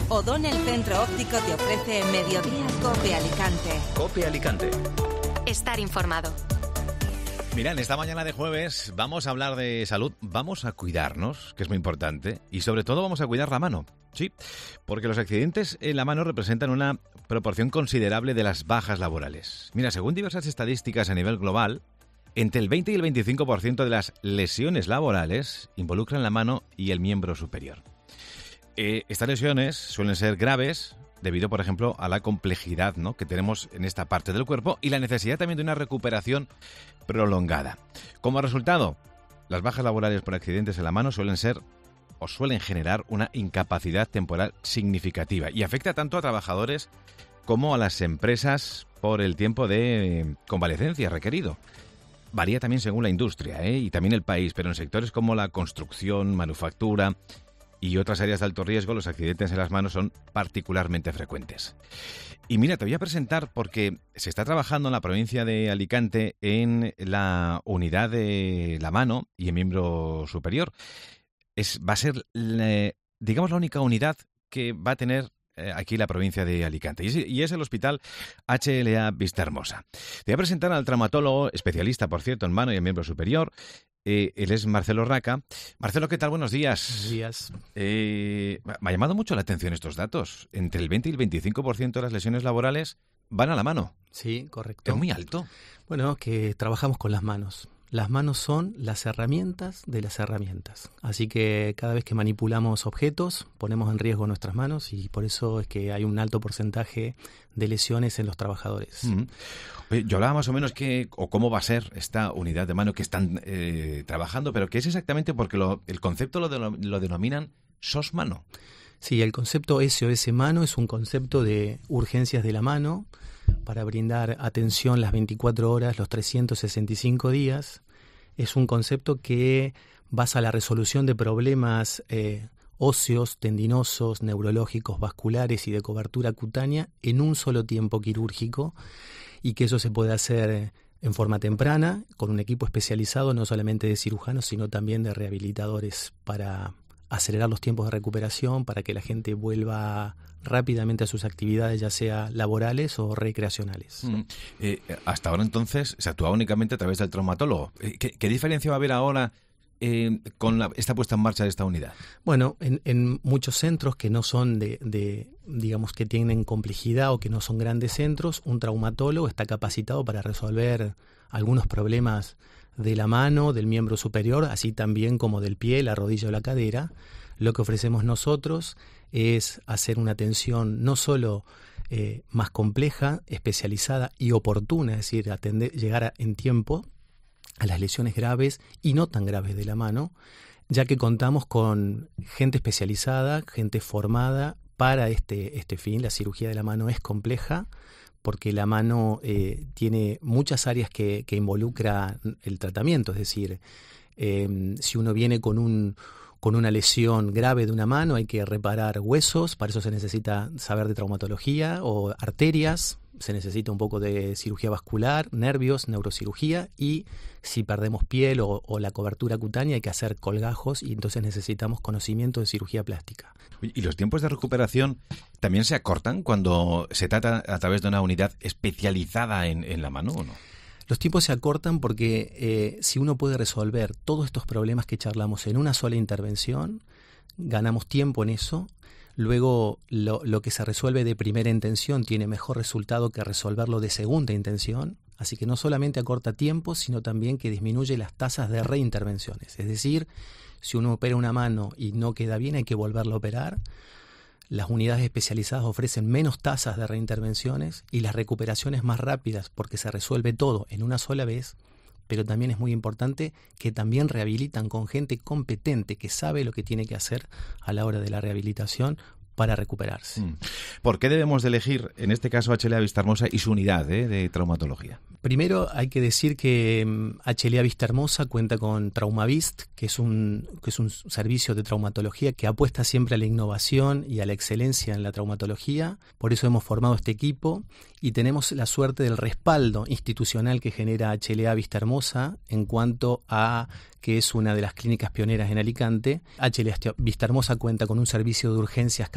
Odón, el centro óptico, te ofrece Mediodía Cope Alicante. Cope Alicante. Estar informado. Mira, en esta mañana de jueves vamos a hablar de salud, vamos a cuidarnos, que es muy importante, y sobre todo vamos a cuidar la mano. Sí, porque los accidentes en la mano representan una proporción considerable de las bajas laborales. Mira, según diversas estadísticas a nivel global, entre el 20 y el 25% de las lesiones laborales involucran la mano y el miembro superior. Estas lesiones suelen ser graves debido, por ejemplo, a la complejidad, ¿no?, que tenemos en esta parte del cuerpo y la necesidad también de una recuperación prolongada. Como resultado, las bajas laborales por accidentes en la mano suelen generar una incapacidad temporal significativa y afecta tanto a trabajadores como a las empresas por el tiempo de convalecencia requerido. Varía también según la industria, y también el país, pero en sectores como la construcción, manufactura y otras áreas de alto riesgo, los accidentes en las manos son particularmente frecuentes. Y mira, te voy a presentar porque se está trabajando en la provincia de Alicante en la unidad de la mano y el miembro superior. Va a ser, digamos, la única unidad que va a tener aquí la provincia de Alicante, y es el Hospital HLA Vistahermosa. Te voy a presentar al traumatólogo, especialista, por cierto, en mano y en miembro superior. Él es Marcelo Raca. Marcelo, ¿qué tal? Buenos días. Buenos días. Me ha llamado mucho la atención estos datos. Entre el 20 y el 25% de las lesiones laborales van a la mano. Sí, correcto. Es muy alto. Bueno, que trabajamos con las manos. Las manos son las herramientas de las herramientas. Así que cada vez que manipulamos objetos, ponemos en riesgo nuestras manos y por eso es que hay un alto porcentaje de lesiones en los trabajadores. Yo hablaba más o menos cómo va a ser esta unidad de mano que están trabajando, pero ¿qué es exactamente? Porque el concepto lo denominan SOS mano. Sí, el concepto SOS mano es un concepto de urgencias de la mano para brindar atención las 24 horas, los 365 días. Es un concepto que basa la resolución de problemas óseos, tendinosos, neurológicos, vasculares y de cobertura cutánea en un solo tiempo quirúrgico, y que eso se puede hacer en forma temprana con un equipo especializado no solamente de cirujanos sino también de rehabilitadores para acelerar los tiempos de recuperación, para que la gente vuelva rápidamente a sus actividades, ya sea laborales o recreacionales. Hasta ahora entonces se actuaba únicamente a través del traumatólogo. ¿Qué diferencia va a haber ahora con esta puesta en marcha de esta unidad? Bueno, en muchos centros que no son digamos que tienen complejidad o que no son grandes centros, un traumatólogo está capacitado para resolver algunos problemas de la mano, del miembro superior, así también como del pie, la rodilla o la cadera. Lo que ofrecemos nosotros es hacer una atención no solo más compleja, especializada y oportuna, es decir, llegar en tiempo a las lesiones graves y no tan graves de la mano, ya que contamos con gente especializada, gente formada para este fin. La cirugía de la mano es compleja porque la mano tiene muchas áreas que involucra el tratamiento, es decir, si uno viene con una lesión grave de una mano hay que reparar huesos, para eso se necesita saber de traumatología, o arterias, se necesita un poco de cirugía vascular, nervios, neurocirugía, y si perdemos piel o la cobertura cutánea hay que hacer colgajos y entonces necesitamos conocimiento de cirugía plástica. ¿Y los tiempos de recuperación también se acortan cuando se trata a través de una unidad especializada en la mano o no? Los tiempos se acortan porque si uno puede resolver todos estos problemas que charlamos en una sola intervención, ganamos tiempo en eso. Luego, lo que se resuelve de primera intención tiene mejor resultado que resolverlo de segunda intención. Así que no solamente acorta tiempo, sino también que disminuye las tasas de reintervenciones. Es decir, si uno opera una mano y no queda bien, hay que volverla a operar. Las unidades especializadas ofrecen menos tasas de reintervenciones y las recuperaciones más rápidas porque se resuelve todo en una sola vez, pero también es muy importante que también rehabilitan con gente competente que sabe lo que tiene que hacer a la hora de la rehabilitación para recuperarse. ¿Por qué debemos de elegir, en este caso, HLA Vistahermosa y su unidad de traumatología? Primero hay que decir que HLA Vistahermosa cuenta con Traumavist, que es un servicio de traumatología que apuesta siempre a la innovación y a la excelencia en la traumatología. Por eso hemos formado este equipo y tenemos la suerte del respaldo institucional que genera HLA Vistahermosa en cuanto a que es una de las clínicas pioneras en Alicante. HLA Vistahermosa cuenta con un servicio de urgencias capacitado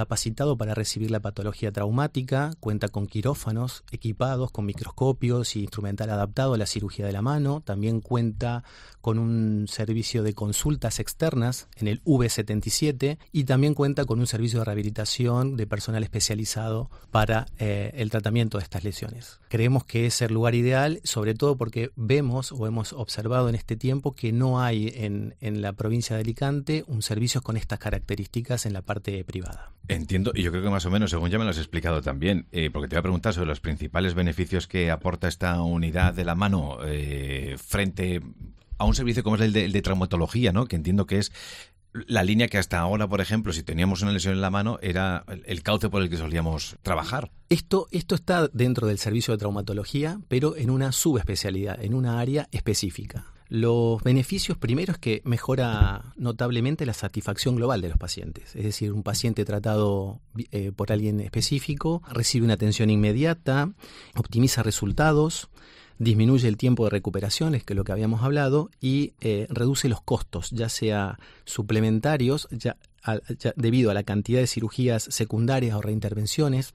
capacitado para recibir la patología traumática, cuenta con quirófanos equipados con microscopios y instrumental adaptado a la cirugía de la mano, también cuenta con un servicio de consultas externas en el V77 y también cuenta con un servicio de rehabilitación de personal especializado para el tratamiento de estas lesiones. Creemos que es el lugar ideal, sobre todo porque vemos o hemos observado en este tiempo que no hay en la provincia de Alicante un servicio con estas características en la parte privada. Entiendo, y yo creo que más o menos, según ya me lo has explicado también, porque te voy a preguntar sobre los principales beneficios que aporta esta unidad de la mano frente a un servicio como es el de traumatología, ¿no? Que entiendo que es la línea que hasta ahora, por ejemplo, si teníamos una lesión en la mano, era el cauce por el que solíamos trabajar. Esto está dentro del servicio de traumatología, pero en una subespecialidad, en una área específica. Los beneficios primero es que mejora notablemente la satisfacción global de los pacientes. Es decir, un paciente tratado por alguien específico recibe una atención inmediata, optimiza resultados, disminuye el tiempo de recuperación, que es lo que habíamos hablado, y reduce los costos, ya sea suplementarios, debido a la cantidad de cirugías secundarias o reintervenciones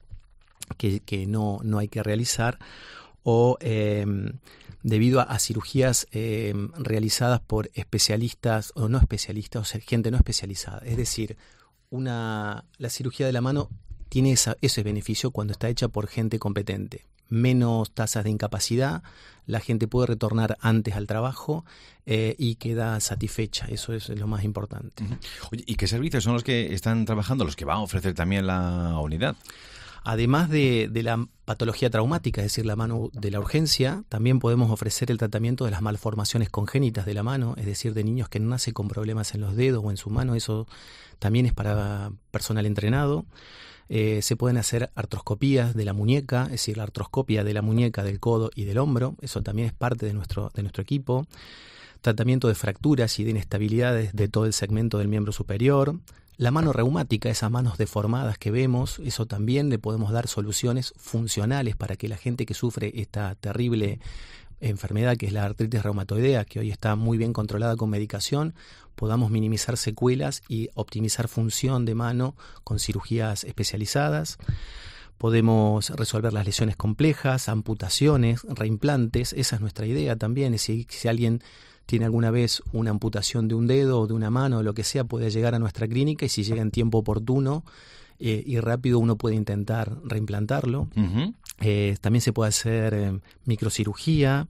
que no hay que realizar, o debido a cirugías realizadas por especialistas o no especialistas, o sea, gente no especializada. Es decir, la cirugía de la mano tiene ese beneficio cuando está hecha por gente competente. Menos tasas de incapacidad, la gente puede retornar antes al trabajo y queda satisfecha. Eso es lo más importante. Oye, ¿y qué servicios son los que están trabajando, los que va a ofrecer también la unidad? Además de la patología traumática, es decir, la mano de la urgencia, también podemos ofrecer el tratamiento de las malformaciones congénitas de la mano, es decir, de niños que nacen con problemas en los dedos o en su mano. Eso también es para personal entrenado. Se pueden hacer artroscopías de la muñeca, es decir, la artroscopia de la muñeca, del codo y del hombro. Eso también es parte de nuestro equipo. Tratamiento de fracturas y de inestabilidades de todo el segmento del miembro superior. La mano reumática, esas manos deformadas que vemos, eso también le podemos dar soluciones funcionales para que la gente que sufre esta terrible enfermedad que es la artritis reumatoidea, que hoy está muy bien controlada con medicación, podamos minimizar secuelas y optimizar función de mano con cirugías especializadas. Podemos resolver las lesiones complejas, amputaciones, reimplantes. Esa es nuestra idea también. Si alguien tiene alguna vez una amputación de un dedo o de una mano o lo que sea, puede llegar a nuestra clínica y si llega en tiempo oportuno y rápido uno puede intentar reimplantarlo. Uh-huh. También se puede hacer microcirugía,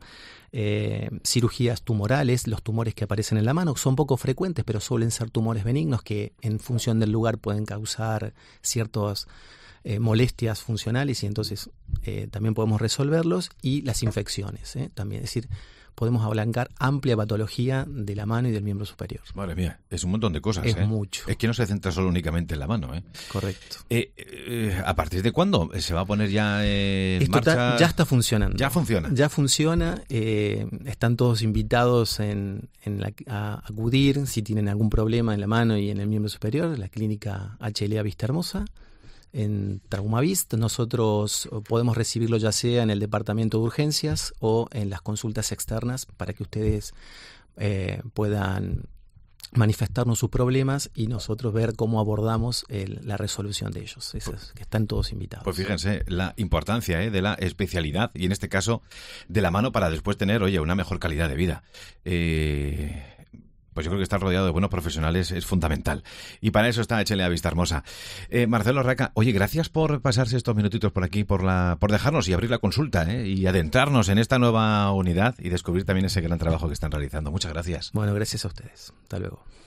cirugías tumorales. Los tumores que aparecen en la mano son poco frecuentes, pero suelen ser tumores benignos que en función del lugar pueden causar ciertas molestias funcionales y entonces también podemos resolverlos. Y las infecciones también, es decir, podemos ablancar amplia patología de la mano y del miembro superior. Madre mía, es un montón de cosas. Es mucho. Es que no se centra solo únicamente en la mano. Correcto. ¿A partir de cuándo se va a poner ya en marcha? Ya está funcionando. ¿Ya funciona? Ya funciona. Están todos invitados a acudir si tienen algún problema en la mano y en el miembro superior, la clínica HLA Vista Hermosa. En Traumavist nosotros podemos recibirlo ya sea en el departamento de urgencias o en las consultas externas para que ustedes puedan manifestarnos sus problemas y nosotros ver cómo abordamos la resolución de ellos. Que están todos invitados. Pues fíjense la importancia de la especialidad y en este caso de la mano para después tener, una mejor calidad de vida. Pues yo creo que estar rodeado de buenos profesionales es fundamental. Y para eso está HLA Vista Hermosa. Marcelo Raca, gracias por pasarse estos minutitos por aquí, por dejarnos y abrir la consulta y adentrarnos en esta nueva unidad y descubrir también ese gran trabajo que están realizando. Muchas gracias. Bueno, gracias a ustedes. Hasta luego.